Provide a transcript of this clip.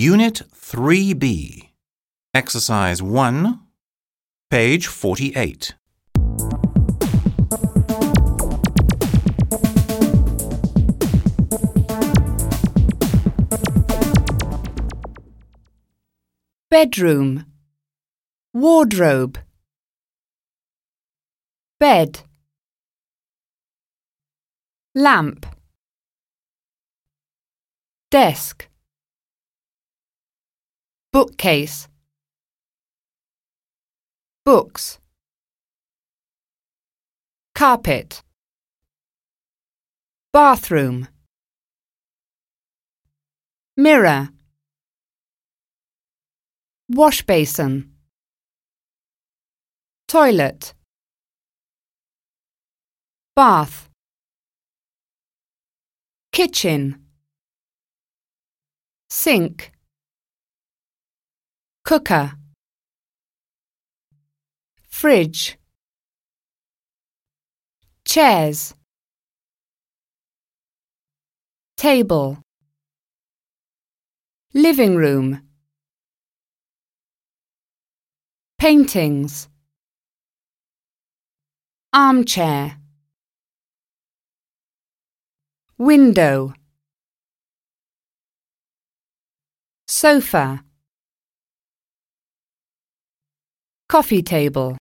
Unit 3B, Exercise 1, page 48. Bedroom, wardrobe, bed, lamp, desk, bookcase, books, carpet, bathroom, mirror, wash basin, toilet, bath, kitchen, sink, cooker, fridge, chairs, table, living room, paintings, armchair, window, sofa, coffee table.